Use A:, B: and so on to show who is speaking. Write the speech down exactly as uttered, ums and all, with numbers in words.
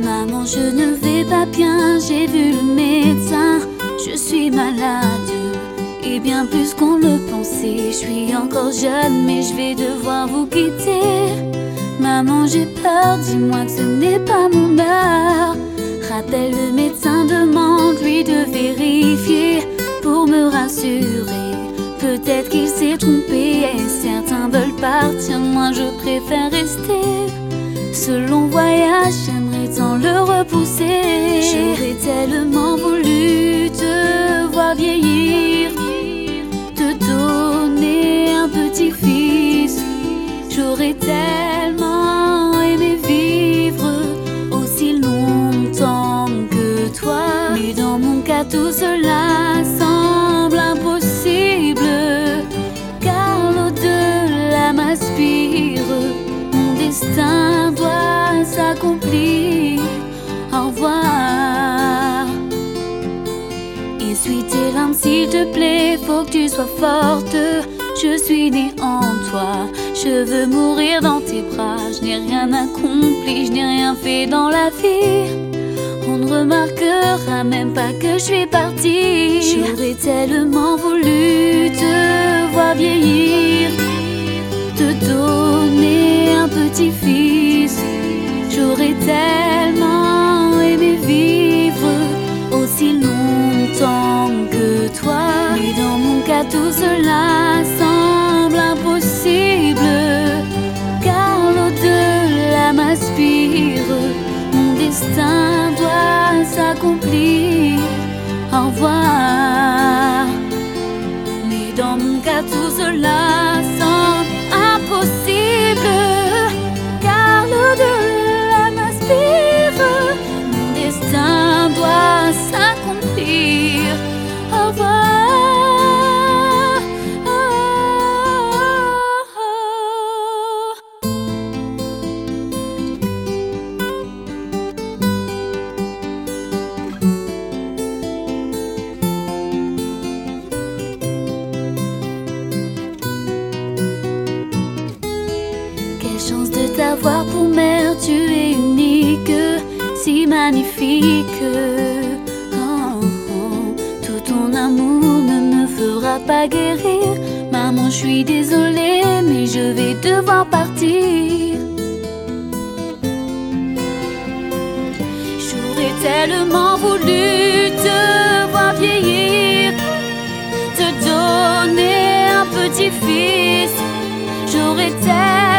A: Maman, je ne vais pas bien, j'ai vu le médecin. Je suis malade, et bien plus qu'on le pensait. Je suis encore jeune, mais je vais devoir vous quitter. Maman, j'ai peur, dis-moi que ce n'est pas mon heure. Rappelle le médecin, demande-lui de vérifier pour me rassurer. Peut-être qu'il s'est trompé et certains veulent partir, moi je préfère rester. Ce long voyage, j'aimerais tant le repousser. J'aurais tellement voulu te voir vieillir, te donner un petit-fils. J'aurais tellement aimé vivre aussi longtemps que toi. Mais dans mon cas, tout cela semble impossible, car l'au-delà m'aspire. Mon destin doit s'accomplir. Au revoir. Essuie tes larmes s'il te plaît, faut que tu sois forte. Je suis née en toi, je veux mourir dans tes bras. Je n'ai rien accompli, je n'ai rien fait dans la vie. On ne remarquera même pas que je suis partie. J'aurais tellement voulu te voir vieillir, te donner un petit-fils. J'aurais tellement aimé vivre aussi longtemps que toi. Mais dans mon cas, tout cela semble impossible, car l'au-delà m'aspire. Mon destin doit s'accomplir. Au revoir. Mais dans mon cas, tout cela semble impossible, car l'au-delà m'aspire. Mon destin doit s'accomplir. Au revoir. Chance de t'avoir pour mère, tu es unique, si magnifique. Oh, oh. Tout ton amour ne me fera pas guérir. Maman, je suis désolée, mais je vais devoir partir. J'aurais tellement voulu te voir vieillir, te donner un petit-fils. J'aurais tellement